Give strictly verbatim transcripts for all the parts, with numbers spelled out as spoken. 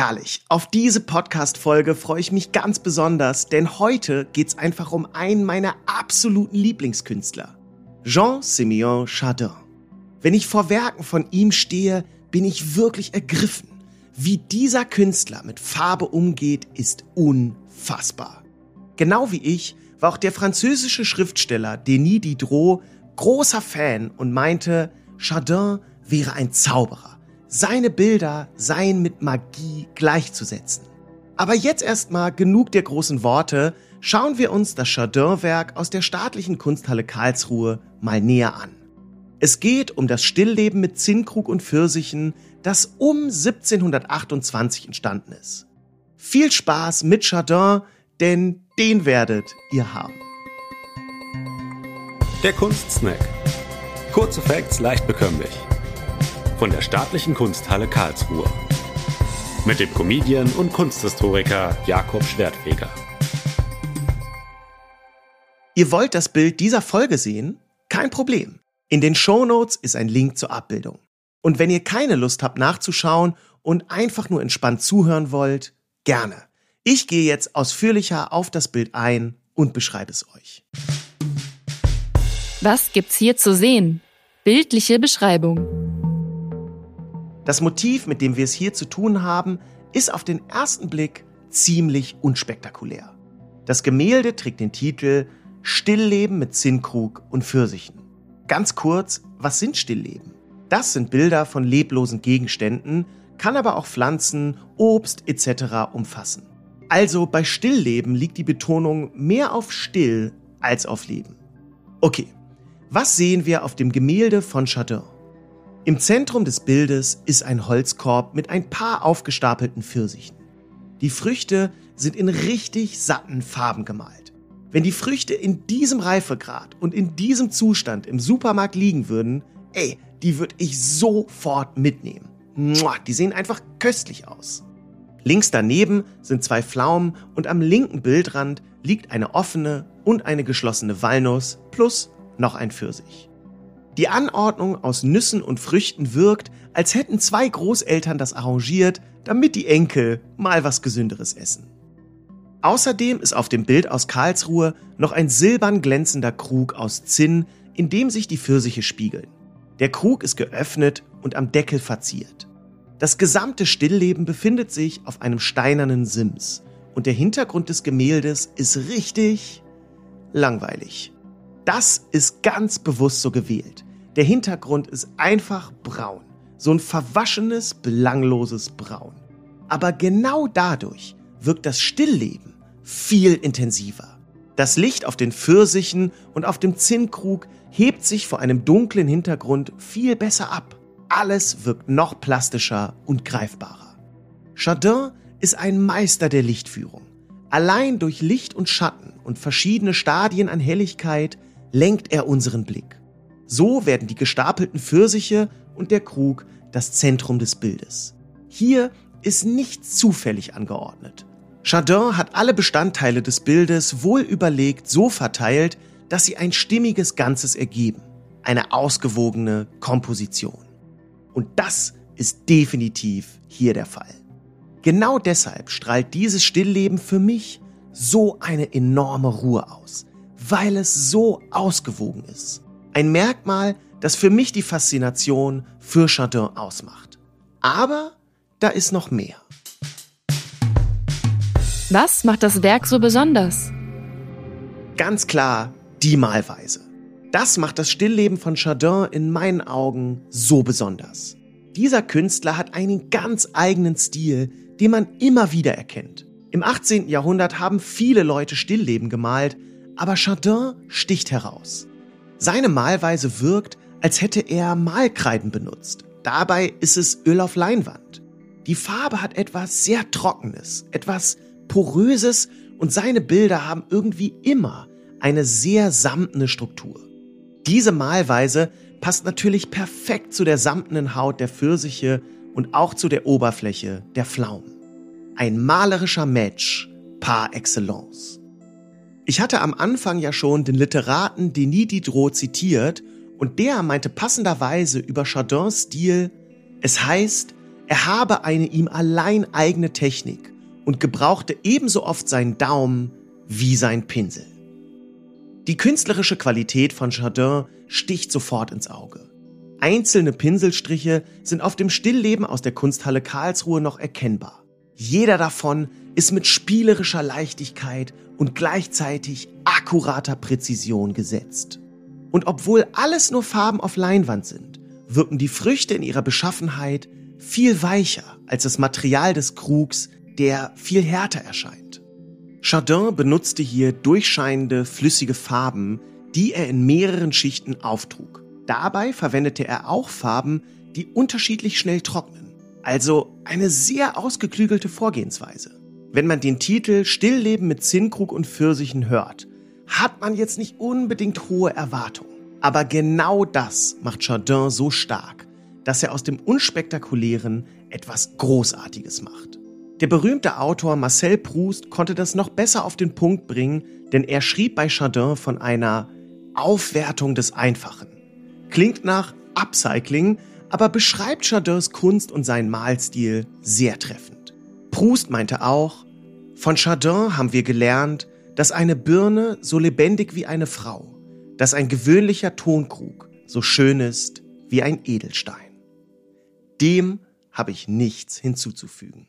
Herrlich. Auf diese Podcast-Folge freue ich mich ganz besonders, denn heute geht's einfach um einen meiner absoluten Lieblingskünstler. Jean-Sémillon Chardin. Wenn ich vor Werken von ihm stehe, bin ich wirklich ergriffen. Wie dieser Künstler mit Farbe umgeht, ist unfassbar. Genau wie ich war auch der französische Schriftsteller Denis Diderot großer Fan und meinte, Chardin wäre ein Zauberer. Seine Bilder seien mit Magie gleichzusetzen. Aber jetzt erstmal genug der großen Worte, schauen wir uns das Chardin-Werk aus der Staatlichen Kunsthalle Karlsruhe mal näher an. Es geht um das Stillleben mit Zinnkrug und Pfirsichen, das um siebzehnhundertachtundzwanzig entstanden ist. Viel Spaß mit Chardin, denn den werdet ihr haben. Der Kunstsnack. Kurze Facts leicht bekömmlich. Von der Staatlichen Kunsthalle Karlsruhe. Mit dem Comedian und Kunsthistoriker Jakob Schwertfeger. Ihr wollt das Bild dieser Folge sehen? Kein Problem. In den Shownotes ist ein Link zur Abbildung. Und wenn ihr keine Lust habt nachzuschauen und einfach nur entspannt zuhören wollt, gerne. Ich gehe jetzt ausführlicher auf das Bild ein und beschreibe es euch. Was gibt's hier zu sehen? Bildliche Beschreibung. Das Motiv, mit dem wir es hier zu tun haben, ist auf den ersten Blick ziemlich unspektakulär. Das Gemälde trägt den Titel Stillleben mit Zinnkrug und Pfirsichen. Ganz kurz, was sind Stillleben? Das sind Bilder von leblosen Gegenständen, kann aber auch Pflanzen, Obst et cetera umfassen. Also bei Stillleben liegt die Betonung mehr auf still als auf Leben. Okay, was sehen wir auf dem Gemälde von Chardin? Im Zentrum des Bildes ist ein Holzkorb mit ein paar aufgestapelten Pfirsichen. Die Früchte sind in richtig satten Farben gemalt. Wenn die Früchte in diesem Reifegrad und in diesem Zustand im Supermarkt liegen würden, ey, die würde ich sofort mitnehmen. Mua, die sehen einfach köstlich aus. Links daneben sind zwei Pflaumen und am linken Bildrand liegt eine offene und eine geschlossene Walnuss plus noch ein Pfirsich. Die Anordnung aus Nüssen und Früchten wirkt, als hätten zwei Großeltern das arrangiert, damit die Enkel mal was Gesünderes essen. Außerdem ist auf dem Bild aus Karlsruhe noch ein silbern glänzender Krug aus Zinn, in dem sich die Pfirsiche spiegeln. Der Krug ist geöffnet und am Deckel verziert. Das gesamte Stillleben befindet sich auf einem steinernen Sims und der Hintergrund des Gemäldes ist richtig langweilig. Das ist ganz bewusst so gewählt. Der Hintergrund ist einfach braun. So ein verwaschenes, belangloses Braun. Aber genau dadurch wirkt das Stillleben viel intensiver. Das Licht auf den Pfirsichen und auf dem Zinnkrug hebt sich vor einem dunklen Hintergrund viel besser ab. Alles wirkt noch plastischer und greifbarer. Chardin ist ein Meister der Lichtführung. Allein durch Licht und Schatten und verschiedene Stadien an Helligkeit lenkt er unseren Blick. So werden die gestapelten Pfirsiche und der Krug das Zentrum des Bildes. Hier ist nichts zufällig angeordnet. Chardin hat alle Bestandteile des Bildes wohl überlegt so verteilt, dass sie ein stimmiges Ganzes ergeben. Eine ausgewogene Komposition. Und das ist definitiv hier der Fall. Genau deshalb strahlt dieses Stillleben für mich so eine enorme Ruhe aus. Weil es so ausgewogen ist. Ein Merkmal, das für mich die Faszination für Chardin ausmacht. Aber da ist noch mehr. Was macht das Werk so besonders? Ganz klar die Malweise. Das macht das Stillleben von Chardin in meinen Augen so besonders. Dieser Künstler hat einen ganz eigenen Stil, den man immer wieder erkennt. Im achtzehnten Jahrhundert haben viele Leute Stillleben gemalt, aber Chardin sticht heraus. Seine Malweise wirkt, als hätte er Malkreiden benutzt. Dabei ist es Öl auf Leinwand. Die Farbe hat etwas sehr Trockenes, etwas Poröses und seine Bilder haben irgendwie immer eine sehr samtene Struktur. Diese Malweise passt natürlich perfekt zu der samtenen Haut der Pfirsiche und auch zu der Oberfläche der Pflaumen. Ein malerischer Match par excellence. Ich hatte am Anfang ja schon den Literaten Denis Diderot zitiert und der meinte passenderweise über Chardins Stil, es heißt, Er habe eine ihm allein eigene Technik und gebrauchte ebenso oft seinen Daumen wie sein Pinsel. Die künstlerische Qualität von Chardin sticht sofort ins Auge. Einzelne Pinselstriche sind auf dem Stillleben aus der Kunsthalle Karlsruhe noch erkennbar. Jeder davon ist mit spielerischer Leichtigkeit und gleichzeitig akkurater Präzision gesetzt. Und obwohl alles nur Farben auf Leinwand sind, wirken die Früchte in ihrer Beschaffenheit viel weicher als das Material des Krugs, der viel härter erscheint. Chardin benutzte hier durchscheinende, flüssige Farben, die er in mehreren Schichten auftrug. Dabei verwendete er auch Farben, die unterschiedlich schnell trocknen. Also eine sehr ausgeklügelte Vorgehensweise. Wenn man den Titel Stillleben mit Zinnkrug und Pfirsichen hört, hat man jetzt nicht unbedingt hohe Erwartungen. Aber genau das macht Chardin so stark, dass er aus dem Unspektakulären etwas Großartiges macht. Der berühmte Autor Marcel Proust konnte das noch besser auf den Punkt bringen, denn er schrieb bei Chardin von einer Aufwertung des Einfachen. Klingt nach Upcycling, aber beschreibt Chardins Kunst und seinen Malstil sehr treffend. Proust meinte auch, von Chardin haben wir gelernt, dass eine Birne so lebendig wie eine Frau, dass ein gewöhnlicher Tonkrug so schön ist wie ein Edelstein. Dem habe ich nichts hinzuzufügen.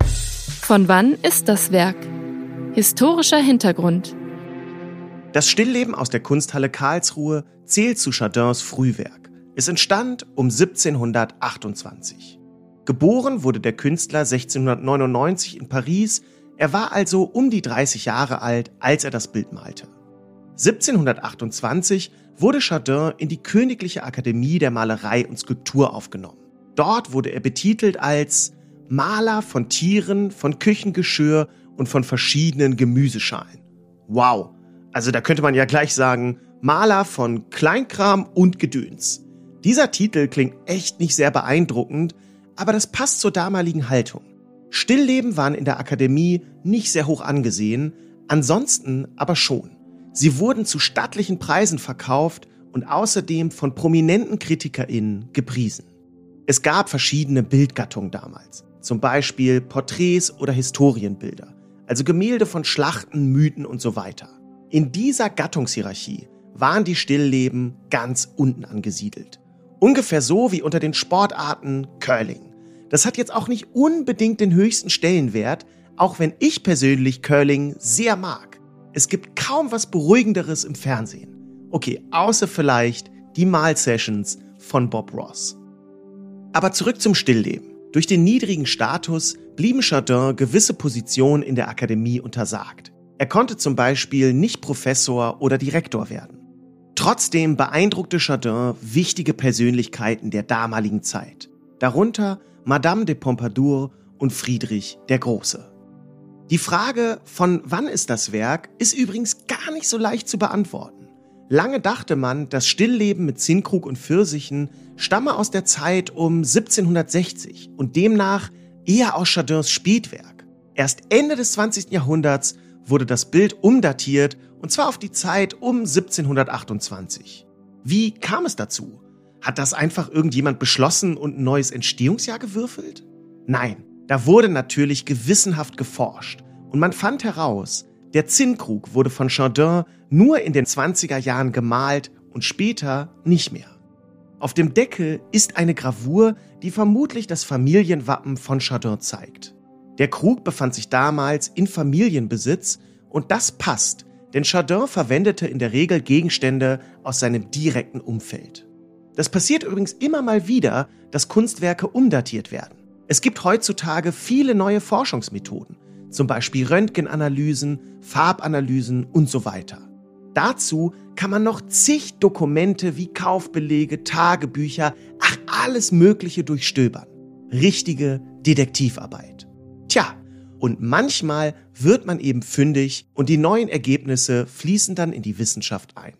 Von wann ist das Werk? Historischer Hintergrund. Das Stillleben aus der Kunsthalle Karlsruhe zählt zu Chardins Frühwerk. Es entstand um siebzehnhundertachtundzwanzig. Geboren wurde der Künstler sechzehnhundertneunundneunzig in Paris. Er war also um die dreißig Jahre alt, als er das Bild malte. siebzehnhundertachtundzwanzig wurde Chardin in die Königliche Akademie der Malerei und Skulptur aufgenommen. Dort wurde er betitelt als Maler von Tieren, von Küchengeschirr und von verschiedenen Gemüseschalen. Wow, also da könnte man ja gleich sagen, Maler von Kleinkram und Gedöns. Dieser Titel klingt echt nicht sehr beeindruckend, aber das passt zur damaligen Haltung. Stillleben waren in der Akademie nicht sehr hoch angesehen, ansonsten aber schon. Sie wurden zu stattlichen Preisen verkauft und außerdem von prominenten KritikerInnen gepriesen. Es gab verschiedene Bildgattungen damals, zum Beispiel Porträts oder Historienbilder, also Gemälde von Schlachten, Mythen und so weiter. In dieser Gattungshierarchie waren die Stillleben ganz unten angesiedelt. Ungefähr so wie unter den Sportarten Curling. Das hat jetzt auch nicht unbedingt den höchsten Stellenwert, auch wenn ich persönlich Curling sehr mag. Es gibt kaum was Beruhigenderes im Fernsehen. Okay, außer vielleicht die Malsessions von Bob Ross. Aber zurück zum Stillleben. Durch den niedrigen Status blieben Chardin gewisse Positionen in der Akademie untersagt. Er konnte zum Beispiel nicht Professor oder Direktor werden. Trotzdem beeindruckte Chardin wichtige Persönlichkeiten der damaligen Zeit. Darunter Madame de Pompadour und Friedrich der Große. Die Frage, von wann ist das Werk, ist übrigens gar nicht so leicht zu beantworten. Lange dachte man, das Stillleben mit Zinnkrug und Pfirsichen stamme aus der Zeit um siebzehnhundertsechzig und demnach eher aus Chardins Spätwerk. Erst Ende des zwanzigsten Jahrhunderts wurde das Bild umdatiert, und zwar auf die Zeit um siebzehnhundertachtundzwanzig. Wie kam es dazu? Hat das einfach irgendjemand beschlossen und ein neues Entstehungsjahr gewürfelt? Nein, da wurde natürlich gewissenhaft geforscht und man fand heraus, der Zinnkrug wurde von Chardin nur in den zwanziger Jahren gemalt und später nicht mehr. Auf dem Deckel ist eine Gravur, die vermutlich das Familienwappen von Chardin zeigt. Der Krug befand sich damals in Familienbesitz und das passt, denn Chardin verwendete in der Regel Gegenstände aus seinem direkten Umfeld. Das passiert übrigens immer mal wieder, dass Kunstwerke umdatiert werden. Es gibt heutzutage viele neue Forschungsmethoden, zum Beispiel Röntgenanalysen, Farbanalysen und so weiter. Dazu kann man noch zig Dokumente wie Kaufbelege, Tagebücher, ach alles Mögliche durchstöbern. Richtige Detektivarbeit. Tja, und manchmal wird man eben fündig und die neuen Ergebnisse fließen dann in die Wissenschaft ein.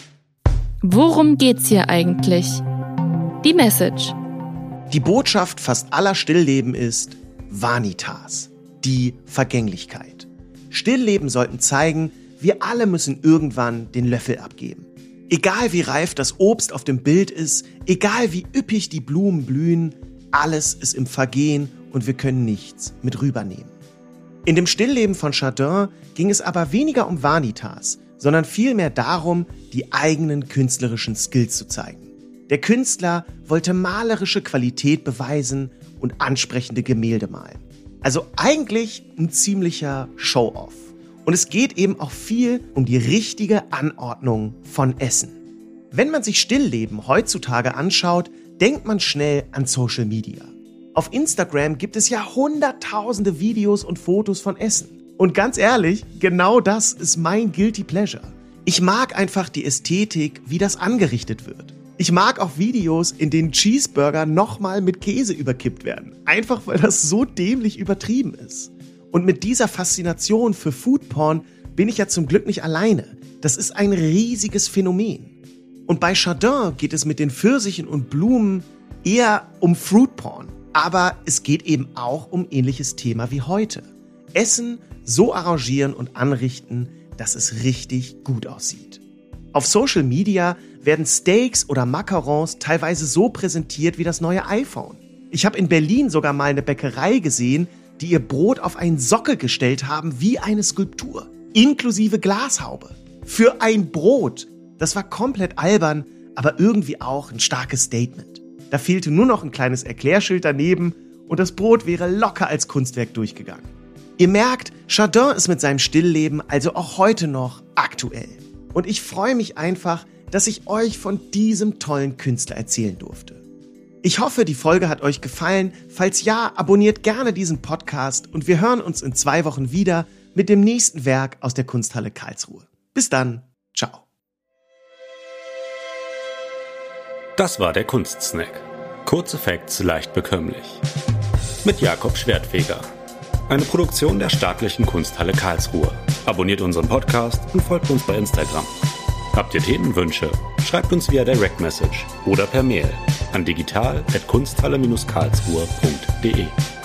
Worum geht's hier eigentlich? Die Message. Die Botschaft fast aller Stillleben ist Vanitas, die Vergänglichkeit. Stillleben sollten zeigen, wir alle müssen irgendwann den Löffel abgeben. Egal wie reif das Obst auf dem Bild ist, egal wie üppig die Blumen blühen, alles ist im Vergehen und wir können nichts mit rübernehmen. In dem Stillleben von Chardin ging es aber weniger um Vanitas, sondern vielmehr darum, die eigenen künstlerischen Skills zu zeigen. Der Künstler wollte malerische Qualität beweisen und ansprechende Gemälde malen. Also eigentlich ein ziemlicher Show-off. Und es geht eben auch viel um die richtige Anordnung von Essen. Wenn man sich Stillleben heutzutage anschaut, denkt man schnell an Social Media. Auf Instagram gibt es ja hunderttausende Videos und Fotos von Essen. Und ganz ehrlich, genau das ist mein Guilty Pleasure. Ich mag einfach die Ästhetik, wie das angerichtet wird. Ich mag auch Videos, in denen Cheeseburger nochmal mit Käse überkippt werden. Einfach weil das so dämlich übertrieben ist. Und mit dieser Faszination für Foodporn bin ich ja zum Glück nicht alleine. Das ist ein riesiges Phänomen. Und bei Chardin geht es mit den Pfirsichen und Blumen eher um Fruitporn. Aber es geht eben auch um ähnliches Thema wie heute. Essen so arrangieren und anrichten, dass es richtig gut aussieht. Auf Social Media werden Steaks oder Macarons teilweise so präsentiert wie das neue iPhone. Ich habe in Berlin sogar mal eine Bäckerei gesehen, die ihr Brot auf einen Sockel gestellt haben wie eine Skulptur, inklusive Glashaube. Für ein Brot. Das war komplett albern, aber irgendwie auch ein starkes Statement. Da fehlte nur noch ein kleines Erklärschild daneben und das Brot wäre locker als Kunstwerk durchgegangen. Ihr merkt, Chardin ist mit seinem Stillleben also auch heute noch aktuell. Und ich freue mich einfach, dass ich euch von diesem tollen Künstler erzählen durfte. Ich hoffe, die Folge hat euch gefallen. Falls ja, abonniert gerne diesen Podcast und wir hören uns in zwei Wochen wieder mit dem nächsten Werk aus der Kunsthalle Karlsruhe. Bis dann. Ciao. Das war der Kunstsnack. Kurze Facts leicht bekömmlich. Mit Jakob Schwertfeger. Eine Produktion der Staatlichen Kunsthalle Karlsruhe. Abonniert unseren Podcast und folgt uns bei Instagram. Habt ihr Themenwünsche? Schreibt uns via Direct Message oder per Mail an digital at kunsthalle Bindestrich karlsruhe punkt de.